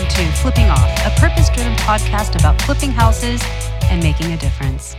to Flipping Off, a purpose-driven podcast about flipping houses and making a difference.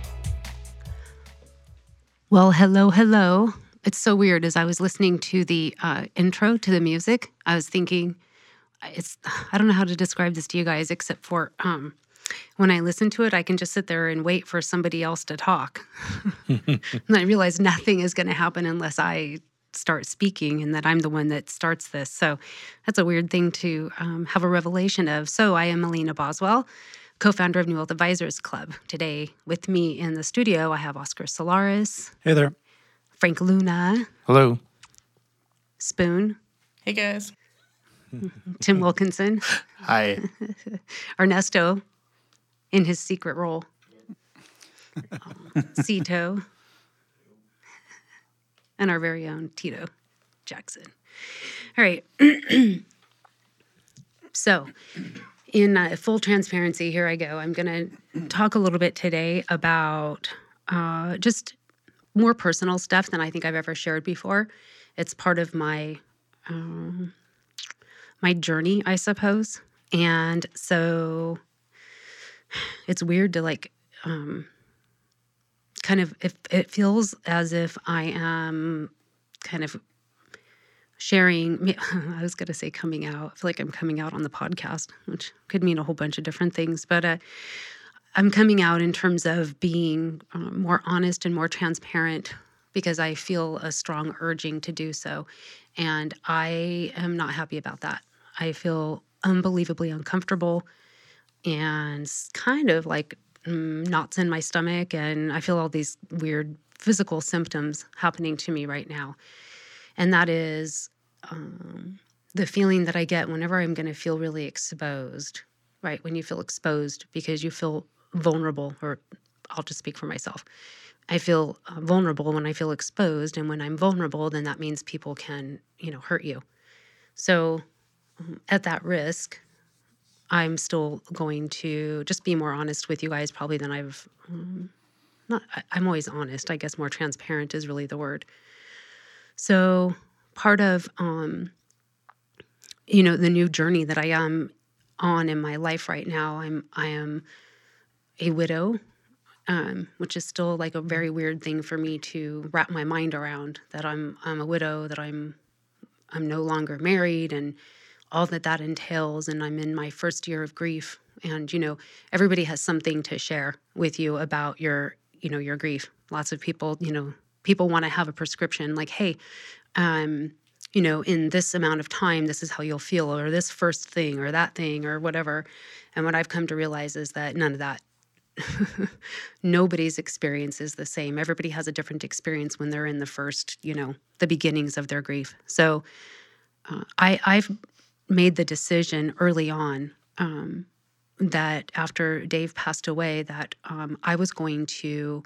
Well, hello. It's so weird. As I was listening to the intro to the music, I was thinking, I don't know how to describe this to you guys, except for when I listen to it, I can just sit there and wait for somebody else to talk. And I realize nothing is going to happen unless I start speaking, and that I'm the one that starts this. So that's a weird thing to have a revelation of. So I am Melina Boswell, co-founder of New Wealth Advisors Club. Today with me in the studio, I have Oscar Solaris. Hey there. Frank Luna. Hello. Spoon. Hey, guys. Tim Wilkinson. Hi. Ernesto in his secret role. Cito. And our very own Tito Jackson. All right. So, in full transparency, here I go. I'm going to talk a little bit today about just more personal stuff than I think I've ever shared before. It's part of my my journey, I suppose. And so it's weird to kind of, if it feels as if I am kind of sharing, I was going to say coming out. I feel like I'm coming out on the podcast, which could mean a whole bunch of different things. But I'm coming out in terms of being more honest and more transparent because I feel a strong urging to do so. And I am not happy about that. I feel unbelievably uncomfortable and kind of like knots in my stomach, and I feel all these weird physical symptoms happening to me right now. And that is the feeling that I get whenever I'm going to feel really exposed, right? When you feel exposed because you feel vulnerable, or I'll just speak for myself. I feel vulnerable when I feel exposed, and when I'm vulnerable, then that means people can, hurt you. So at that risk, I'm still going to just be more honest with you guys probably than I've I'm always honest. I guess more transparent is really the word. So part of, the new journey that I am on in my life right now, I am a widow, which is still like a very weird thing for me to wrap my mind around, that I'm a widow, that I'm no longer married, and all that entails. And I'm in my first year of grief. And, everybody has something to share with you about your grief. Lots of people, people want to have a prescription like, hey, in this amount of time, this is how you'll feel, or this first thing or that thing or whatever. And what I've come to realize is that none of that. Nobody's experience is the same. Everybody has a different experience when they're in the first, the beginnings of their grief. So I've made the decision early on that after Dave passed away, that I was going to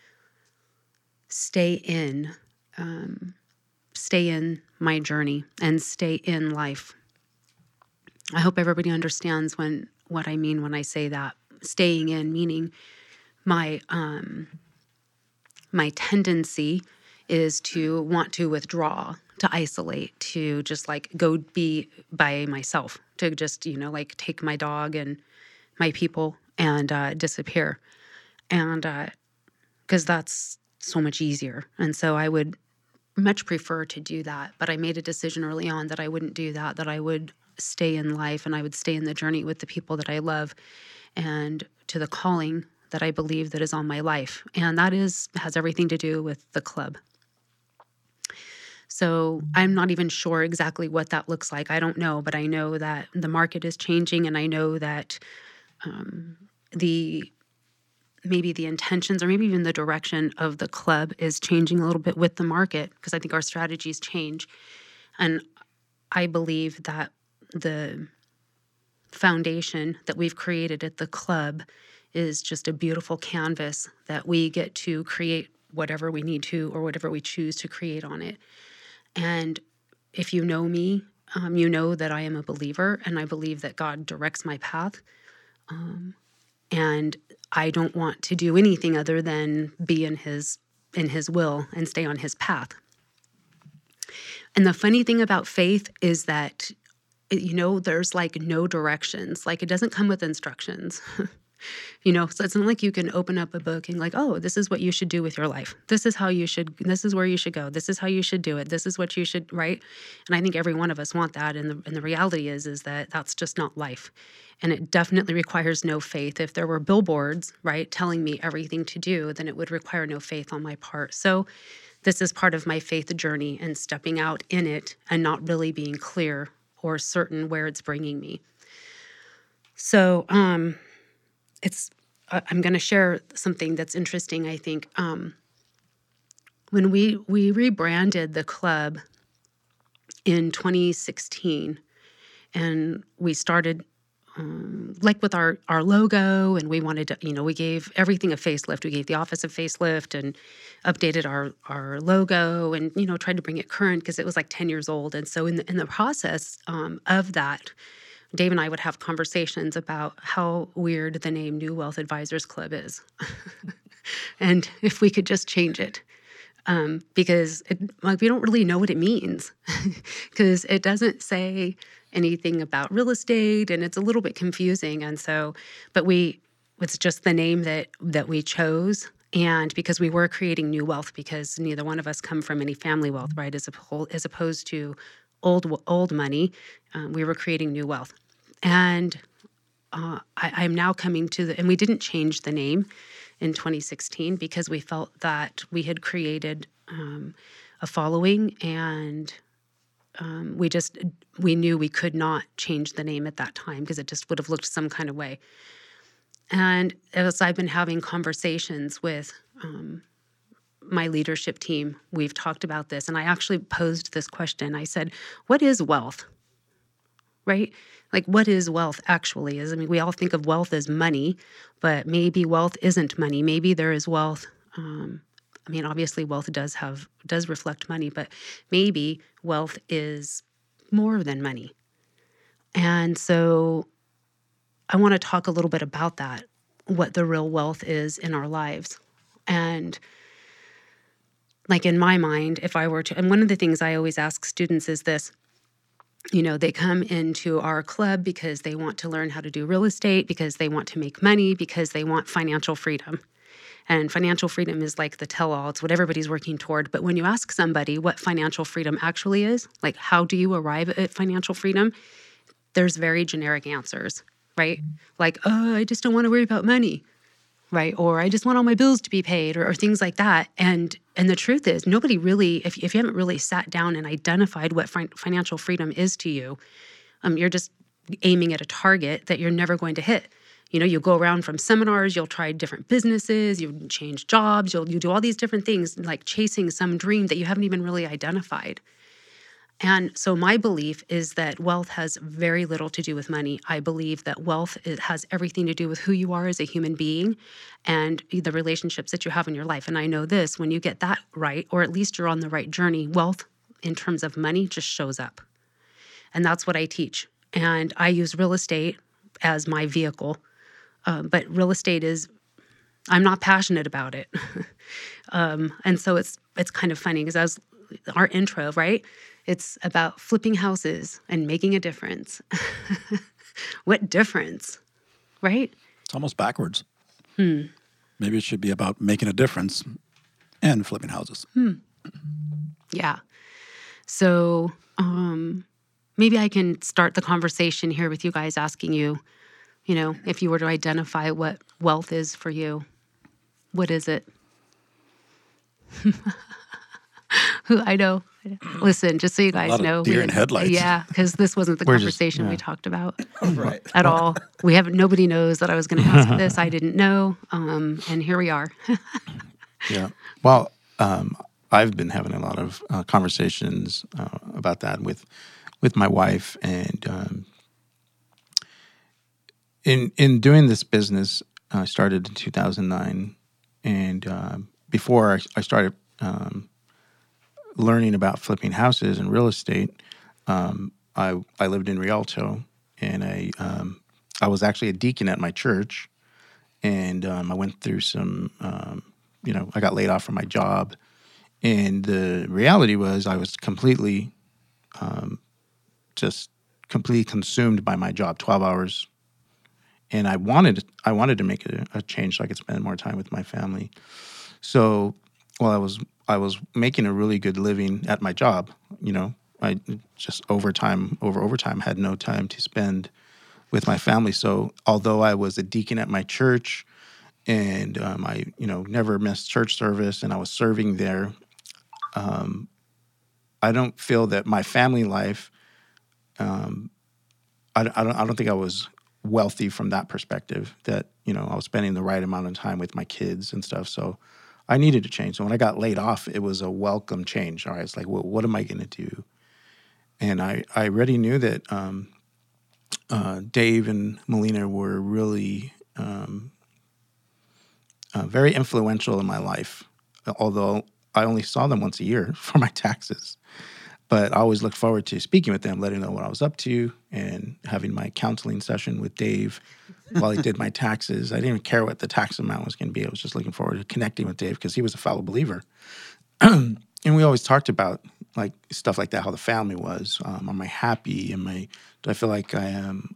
stay in my journey and stay in life. I hope everybody understands what I mean when I say that. Staying in, meaning my tendency is to want to withdraw, to isolate, to just like go be by myself, to just, take my dog and my people and disappear. And because that's so much easier. And so I would much prefer to do that. But I made a decision early on that I wouldn't do that, that I would stay in life and I would stay in the journey with the people that I love and to the calling that I believe that is on my life. And that has everything to do with the club. So I'm not even sure exactly what that looks like. I don't know, but I know that the market is changing, and I know that maybe the intentions or maybe even the direction of the club is changing a little bit with the market, because I think our strategies change. And I believe that the foundation that we've created at the club is just a beautiful canvas that we get to create whatever we need to or whatever we choose to create on it. And if you know me, you know that I am a believer, and I believe that God directs my path. And I don't want to do anything other than be in his will and stay on his path. And the funny thing about faith is that there's like no directions. Like it doesn't come with instructions. So it's not like you can open up a book and like, oh, this is what you should do with your life. This is where you should go. This is how you should do it. This is what you should, right? And I think every one of us want that. And the reality is that that's just not life. And it definitely requires no faith. If there were billboards, right, telling me everything to do, then it would require no faith on my part. So this is part of my faith journey and stepping out in it and not really being clear or certain where it's bringing me. So, I'm going to share something that's interesting, I think. When we rebranded the club in 2016, and we started like with our logo, and we wanted to, we gave everything a facelift. We gave the office a facelift and updated our logo and, tried to bring it current because it was like 10 years old. And so in the process of that, Dave and I would have conversations about how weird the name New Wealth Advisors Club is. And if we could just change it. Because we don't really know what it means. Because it doesn't say anything about real estate, and it's a little bit confusing. And so, it's just the name that we chose. And because we were creating new wealth, because neither one of us come from any family wealth, right? As opposed to old money, we were creating new wealth. And I'm now coming to and we didn't change the name in 2016 because we felt that we had created a following, and we knew we could not change the name at that time because it just would have looked some kind of way. And as I've been having conversations with my leadership team, we've talked about this, and I actually posed this question. I said, what is wealth? Right? Like, what is wealth actually? We all think of wealth as money, but maybe wealth isn't money. Maybe there is wealth. Obviously wealth does reflect money, but maybe wealth is more than money. And so I want to talk a little bit about that, what the real wealth is in our lives. And like in my mind, if I were to, and one of the things I always ask students is this, they come into our club because they want to learn how to do real estate, because they want to make money, because they want financial freedom. And financial freedom is like the tell-all. It's what everybody's working toward. But when you ask somebody what financial freedom actually is, like how do you arrive at financial freedom, there's very generic answers, right? Like, oh, I just don't want to worry about money, right? Or I just want all my bills to be paid, or things like that. And the truth is, nobody really, if you haven't really sat down and identified what financial freedom is to you, you're just aiming at a target that you're never going to hit. You'll go around from seminars, you'll try different businesses, you change jobs, you do all these different things, like chasing some dream that you haven't even really identified. And so my belief is that wealth has very little to do with money. I believe that wealth has everything to do with who you are as a human being and the relationships that you have in your life. And I know this, when you get that right, or at least you're on the right journey, wealth in terms of money just shows up. And that's what I teach. And I use real estate as my vehicle. But real estate I'm not passionate about it. And so it's kind of funny because our intro, right? It's about flipping houses and making a difference. What difference, right? It's almost backwards. Maybe it should be about making a difference and flipping houses. Yeah. So maybe I can start the conversation here with you guys asking you, if you were to identify what wealth is for you, what is it? I know. Listen, just so you guys know. Deer in headlights. Yeah, because this wasn't the conversation we talked about right. at all. Nobody knows that I was going to ask this. I didn't know. And here we are. Yeah. Well, I've been having a lot of conversations about that with my wife. And in doing this business, I started in 2009. And before I started learning about flipping houses and real estate, I lived in Rialto, and I was actually a deacon at my church, and I went through some, I got laid off from my job, and the reality was I was completely just completely consumed by my job, 12 hours. And I wanted to make a change so I could spend more time with my family. So while I was making a really good living at my job, I just overtime had no time to spend with my family. So although I was a deacon at my church and I never missed church service and I was serving there, I don't feel that my family life. I don't think I was wealthy from that perspective. That I was spending the right amount of time with my kids and stuff. So I needed to change. So when I got laid off, it was a welcome change. All right, it's like, well, what am I going to do? And I already knew that Dave and Melina were really very influential in my life, although I only saw them once a year for my taxes. But I always looked forward to speaking with them, letting them know what I was up to, and having my counseling session with Dave while he did my taxes. I didn't even care what the tax amount was going to be. I was just looking forward to connecting with Dave because he was a fellow believer. And we always talked about like stuff like that, how the family was. Am I happy? Do I feel like I am,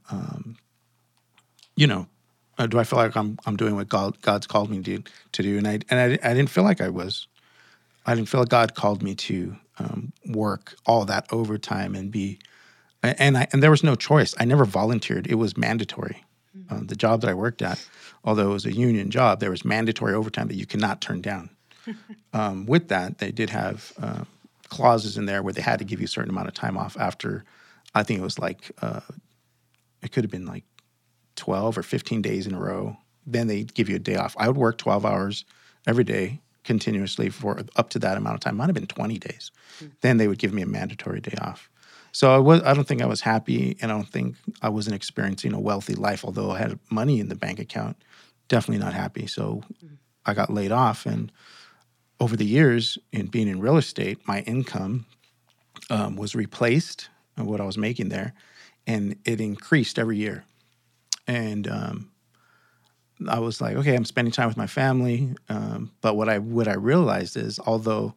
do I feel like I'm doing what God's called me to do? And I didn't feel like I was. I didn't feel like God called me to work all that overtime and be, and there was no choice. I never volunteered. It was mandatory. The job that I worked at, although it was a union job, there was mandatory overtime that you cannot turn down. With that, they did have clauses in there where they had to give you a certain amount of time off after, I think it was like, it could have been like 12 or 15 days in a row. Then they'd give you a day off. I would work 12 hours every day continuously for up to that amount of time. Might have been 20 days. Then they would give me a mandatory day off. So I don't think I was happy, and I don't think I wasn't experiencing a wealthy life, although I had money in the bank account. Definitely not happy. So I got laid off, and over the years in being in real estate, my income was replaced of what I was making there, and it increased every year. And I was like, okay, I'm spending time with my family. But what I realized is, although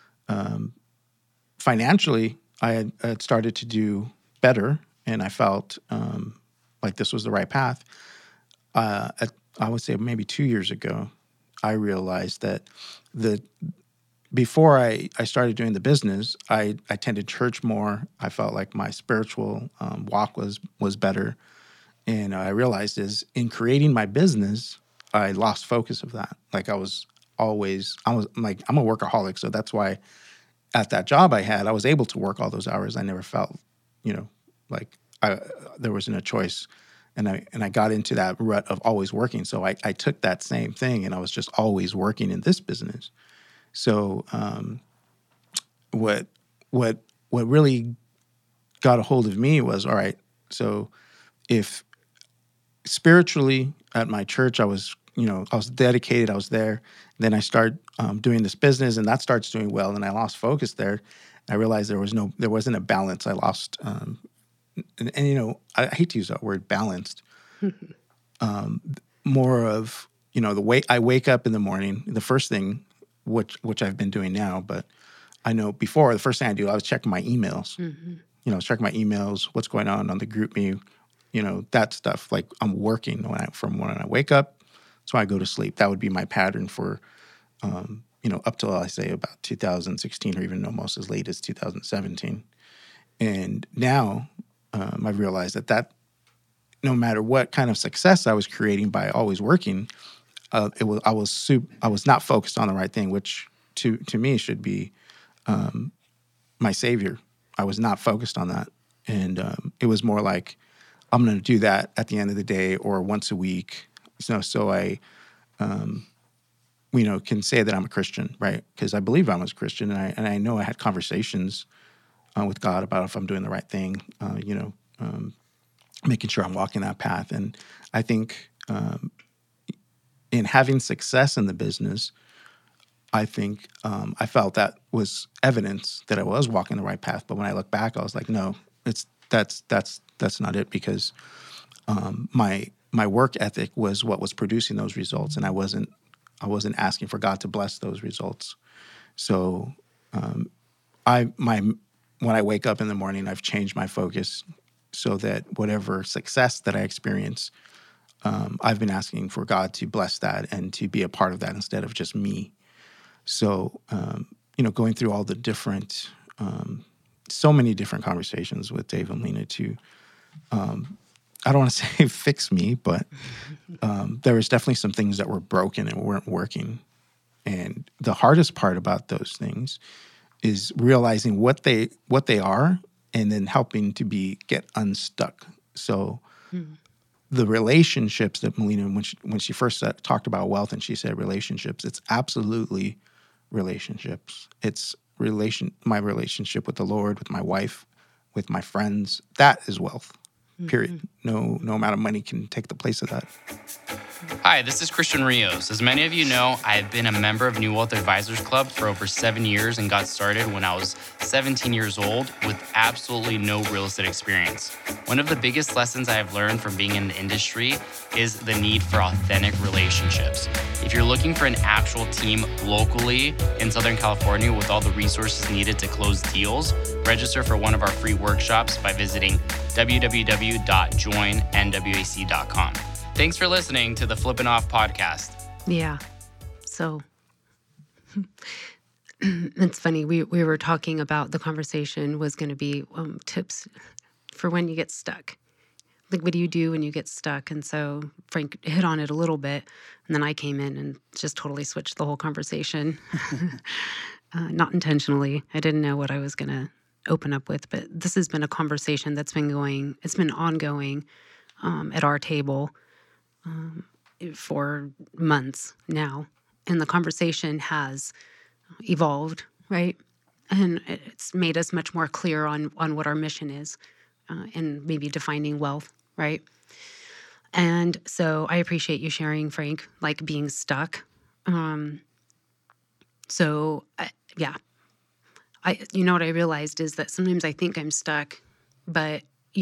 financially I had started to do better, and I felt like this was the right path, I would say maybe 2 years ago, I realized that before I started doing the business, I attended church more. I felt like my spiritual walk was better. And I realized is in creating my business, I lost focus of that. Like I'm a workaholic. So that's why at that job I had, I was able to work all those hours. I never felt, like there wasn't a choice. And I got into that rut of always working. So I took that same thing and I was just always working in this business. So what really got a hold of me was, all right, so if spiritually at my church, I was dedicated, I was there. Then I start doing this business and that starts doing well. And I lost focus there. I realized there wasn't a balance. I lost, I hate to use that word balanced. More of, the way I wake up in the morning, the first thing, which I've been doing now, but I know before, the first thing I was checking my emails. I was checking my emails, what's going on the GroupMe, that stuff. Like I'm working from when I wake up to when I go to sleep. That would be my pattern for, up till I say about 2016 or even almost as late as 2017. And now I've realized that no matter what kind of success I was creating by always working, I was not focused on the right thing, which to me should be my savior. I was not focused on that. And it was more like, I'm going to do that at the end of the day or once a week. So I, can say that I'm a Christian, right? Because I believe I'm a Christian, and I know I had conversations with God about if I'm doing the right thing, making sure I'm walking that path. And I think in having success in the business, I think I felt that was evidence that I was walking the right path. But when I look back, I was like, no, that's not it, because my work ethic was what was producing those results, and I wasn't asking for God to bless those results. So when I wake up in the morning, I've changed my focus so that whatever success that I experience, I've been asking for God to bless that and to be a part of that instead of just me. So, going through all the different, so many different conversations with Dave and Lena to, I don't want to say fix me, but there was definitely some things that were broken and weren't working. And the hardest part about those things is realizing what they are and then helping to get unstuck. So the relationships that Melina, when she first talked about wealth and she said relationships, it's absolutely relationships. It's my relationship with the Lord, with my wife, with my friends. That is wealth, period. No amount of money can take the place of that. Hi, this is Christian Rios. As many of you know, I've been a member of New Wealth Advisors Club for over 7 years and got started when I was 17 years old with absolutely no real estate experience. One of the biggest lessons I have learned from being in the industry is the need for authentic relationships. If you're looking for an actual team locally in Southern California with all the resources needed to close deals, register for one of our free workshops by visiting www.joinnwac.com. Thanks for listening to the Flippin' Off podcast. Yeah. So it's funny. We were talking about the conversation was going to be tips for when you get stuck. Like, what do you do when you get stuck? And so Frank hit on it a little bit, and then I came in and just totally switched the whole conversation. Not intentionally. I didn't know what I was going to open up with, but this has been a conversation that's been ongoing at our table for months now. And the conversation has evolved, right? And it's made us much more clear on what our mission is and maybe defining wealth, right? And so I appreciate you sharing, Frank, like being stuck. What I realized is that sometimes I think I'm stuck, but,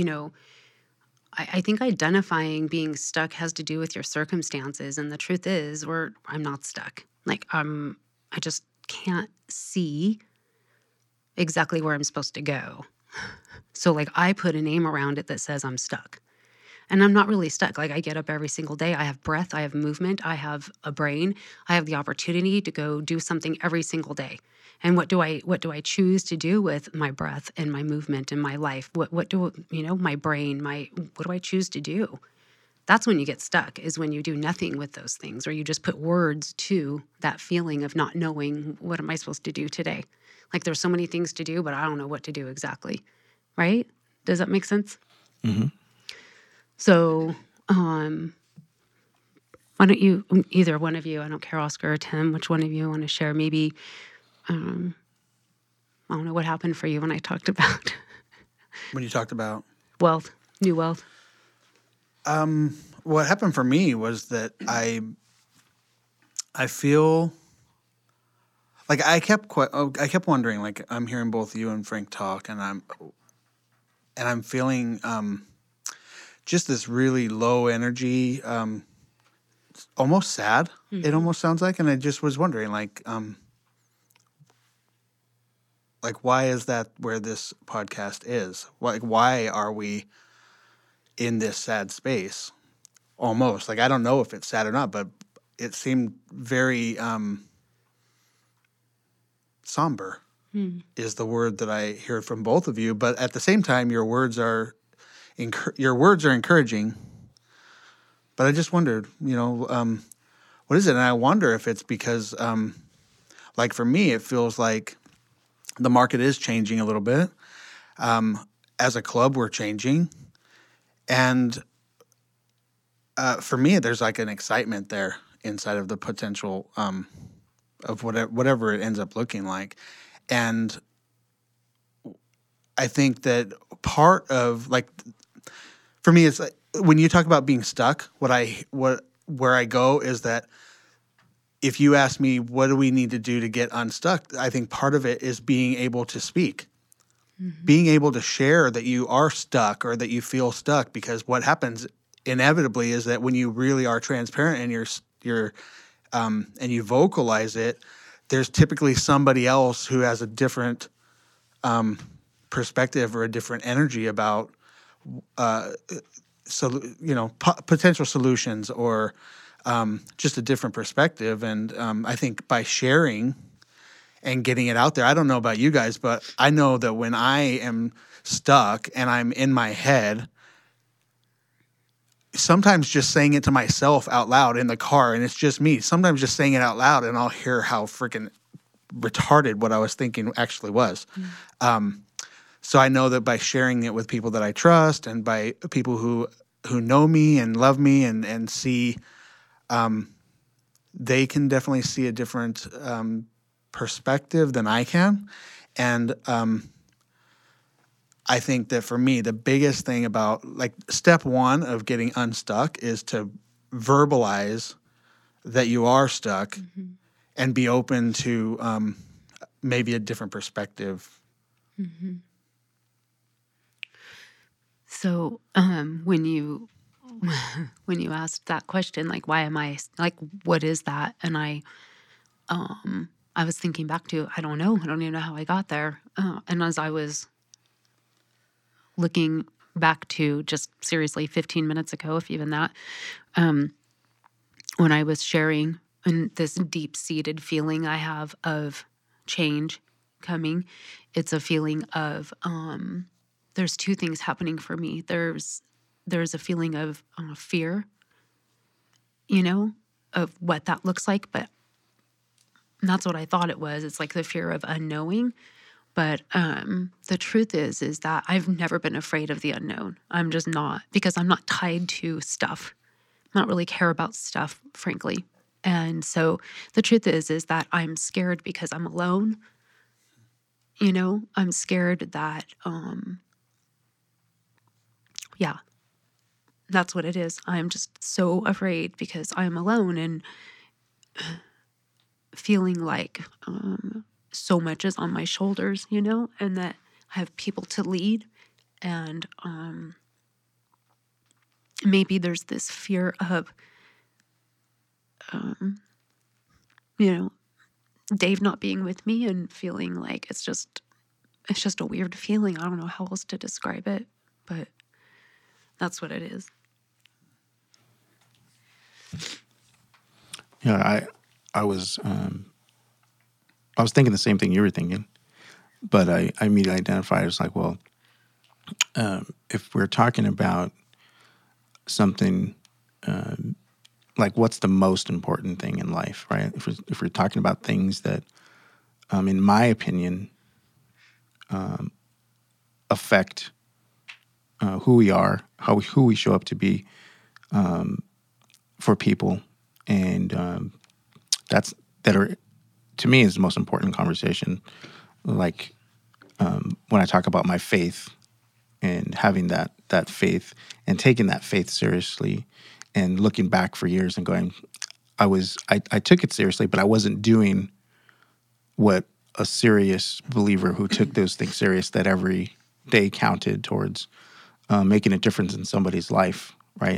I think identifying being stuck has to do with your circumstances. And the truth is, I'm not stuck. Like, I just can't see exactly where I'm supposed to go. So, like, I put a name around it that says I'm stuck. And I'm not really stuck. Like, I get up every single day. I have breath. I have movement. I have a brain. I have the opportunity to go do something every single day. And what do I choose to do with my breath and my movement and my life? What do my brain? What do I choose to do? That's when you get stuck, is when you do nothing with those things, or you just put words to that feeling of not knowing, what am I supposed to do today? Like, there's so many things to do, but I don't know what to do exactly. Right? Does that make sense? Mm-hmm. So, why don't you, either one of you, I don't care, Oscar or Tim, which one of you want to share? Maybe, I don't know what happened for you when I talked about. When you talked about? Wealth, new wealth. What happened for me was that I feel like I kept wondering, like, I'm hearing both you and Frank talk, and I'm feeling just this really low energy, almost sad. Mm-hmm. It almost sounds like, and I just was wondering, like, why is that where this podcast is? Like, why are we in this sad space? Almost. Like, I don't know if it's sad or not, but it seemed very somber is the word that I heard from both of you. But at the same time, your words are encouraging. But I just wondered, what is it? And I wonder if it's because, like, for me, it feels like the market is changing a little bit. As a club, we're changing. And for me, there's like an excitement there inside of the potential of whatever it ends up looking like. And I think that part of, like, for me, it's like, when you talk about being stuck, where I go is that if you ask me, what do we need to do to get unstuck? I think part of it is being able to speak, being able to share that you are stuck or that you feel stuck, because what happens inevitably is that when you really are transparent and you're and you vocalize it, there's typically somebody else who has a different perspective or a different energy about potential solutions or just a different perspective. And I think by sharing and getting it out there, I don't know about you guys, but I know that when I am stuck and I'm in my head, sometimes just saying it to myself out loud in the car, and it's just me, sometimes just saying it out loud and I'll hear how freaking retarded what I was thinking actually was. So I know that by sharing it with people that I trust and by people who know me and love me and see, they can definitely see a different perspective than I can. And I think that for me, the biggest thing about like step one of getting unstuck is to verbalize that you are stuck and be open to maybe a different perspective. So when you asked that question, like, why am I, like, what is that? And I was thinking back to, I don't know. I don't even know how I got there. And as I was looking back to just seriously 15 minutes ago, if even that, when I was sharing and this deep-seated feeling I have of change coming, it's a feeling of, there's two things happening for me. There's a feeling of fear, of what that looks like, but that's what I thought it was. It's like the fear of unknowing. But the truth is that I've never been afraid of the unknown. I'm just not, because I'm not tied to stuff. I don't really care about stuff, frankly. And so the truth is that I'm scared because I'm alone. I'm scared that, that's what it is. I'm just so afraid because I'm alone and feeling like so much is on my shoulders, and that I have people to lead. And maybe there's this fear of, Dave not being with me and feeling like it's just a weird feeling. I don't know how else to describe it, but that's what it is. Yeah, I was thinking the same thing you were thinking, but I immediately identified as like, well, if we're talking about something like what's the most important thing in life, right? If we're talking about things that, in my opinion, affect who we are, who we show up to be for people, and that are, to me, is the most important conversation. Like when I talk about my faith and having that faith and taking that faith seriously and looking back for years and going, I took it seriously, but I wasn't doing what a serious believer who took those things serious, that every day counted towards making a difference in somebody's life, right?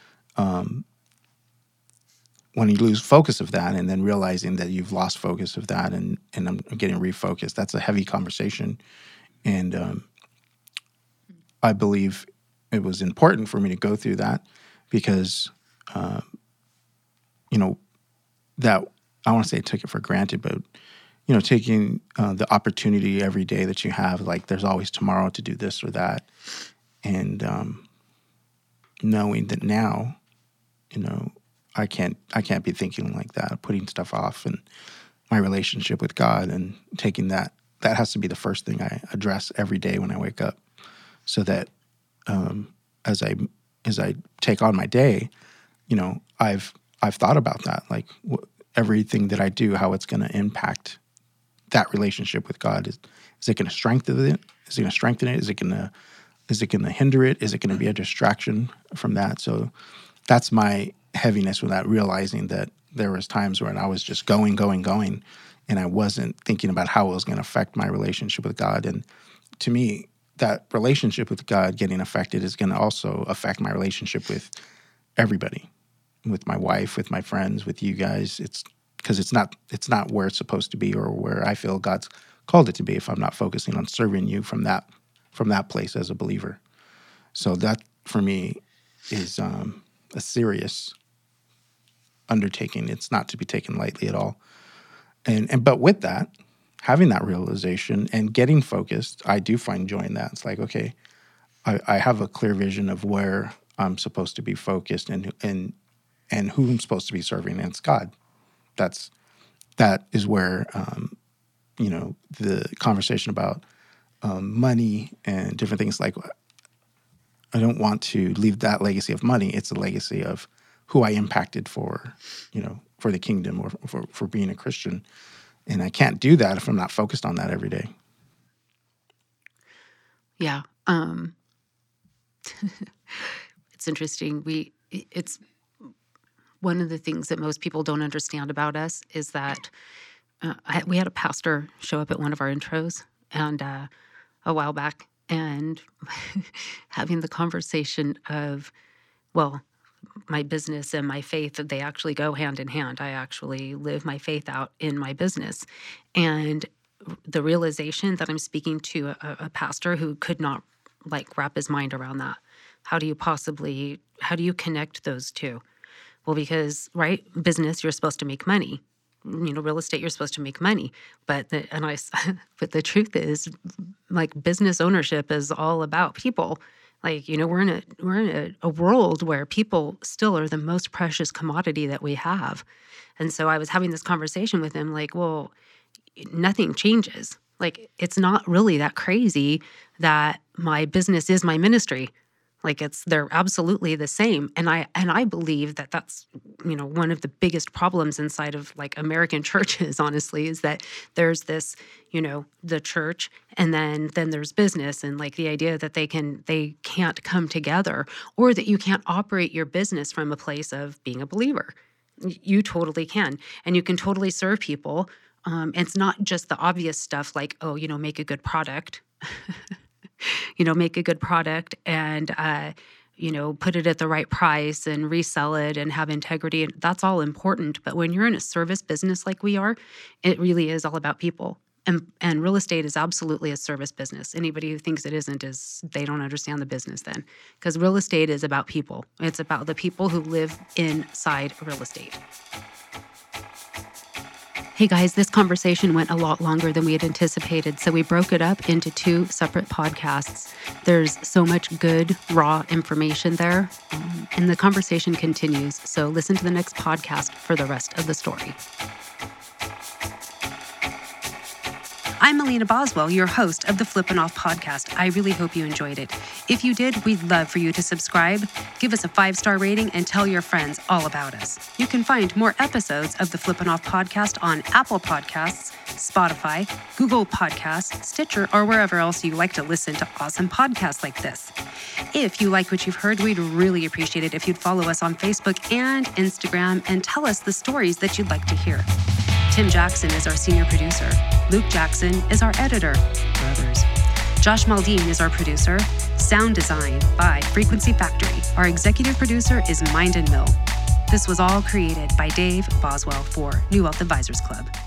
When you lose focus of that and then realizing that you've lost focus of that and I'm getting refocused, that's a heavy conversation. And I believe it was important for me to go through that because, that, I want to say I took it for granted, but, taking the opportunity every day that you have, like there's always tomorrow to do this or that. And knowing that now, I can't be thinking like that, putting stuff off, and my relationship with God and taking that has to be the first thing I address every day when I wake up, so that as I take on my day, I've thought about that, like everything that I do, how it's going to impact that relationship with God. Is it going to strengthen it? Is it going to strengthen it? Is it going to hinder it? Is it going to be a distraction from that? So that's my heaviness with that, realizing that there was times when I was just going, and I wasn't thinking about how it was going to affect my relationship with God. And to me, that relationship with God getting affected is going to also affect my relationship with everybody, with my wife, with my friends, with you guys. It's because it's not where it's supposed to be or where I feel God's called it to be if I'm not focusing on serving you from that place as a believer. So that for me is a serious undertaking. It's not to be taken lightly at all. But with that, having that realization and getting focused, I do find joy in that. It's like, okay, I have a clear vision of where I'm supposed to be focused and who I'm supposed to be serving, and it's God. That is where the conversation about money and different things, like, I don't want to leave that legacy of money. It's a legacy of who I impacted for the kingdom or for being a Christian. And I can't do that if I'm not focused on that every day. Yeah. It's interesting. It's one of the things that most people don't understand about us is that we had a pastor show up at one of our intros and a while back, and having the conversation of, well, my business and my faith, they actually go hand in hand. I actually live my faith out in my business. And the realization that I'm speaking to a pastor who could not wrap his mind around that. How do you connect those two? Well, because, right, business, you're supposed to make money. Real estate, you're supposed to make money. But the truth is, business ownership is all about people. We're in a world where people still are the most precious commodity that we have. And so I was having this conversation with him, well, nothing changes. It's not really that crazy that my business is my ministry. They're absolutely the same. And I believe that that's, one of the biggest problems inside of American churches, honestly, is that there's this, the church and then there's business, and the idea that they can't come together, or that you can't operate your business from a place of being a believer. You totally can. And you can totally serve people. It's not just the obvious stuff make a good product. Make a good product and, put it at the right price and resell it and have integrity. That's all important. But when you're in a service business like we are, it really is all about people. And real estate is absolutely a service business. Anybody who thinks it isn't they don't understand the business then. Because real estate is about people. It's about the people who live inside real estate. Hey guys, this conversation went a lot longer than we had anticipated, so we broke it up into 2 separate podcasts. There's so much good, raw information there, and the conversation continues, so listen to the next podcast for the rest of the story. I'm Melina Boswell, your host of the Flippin' Off podcast. I really hope you enjoyed it. If you did, we'd love for you to subscribe, give us a 5-star rating, and tell your friends all about us. You can find more episodes of the Flippin' Off podcast on Apple Podcasts, Spotify, Google Podcasts, Stitcher, or wherever else you like to listen to awesome podcasts like this. If you like what you've heard, we'd really appreciate it if you'd follow us on Facebook and Instagram and tell us the stories that you'd like to hear. Tim Jackson is our senior producer. Luke Jackson is our editor. Brothers. Josh Maldine is our producer. Sound design by Frequency Factory. Our executive producer is Mind and Mill. This was all created by Dave Boswell for New Wealth Advisors Club.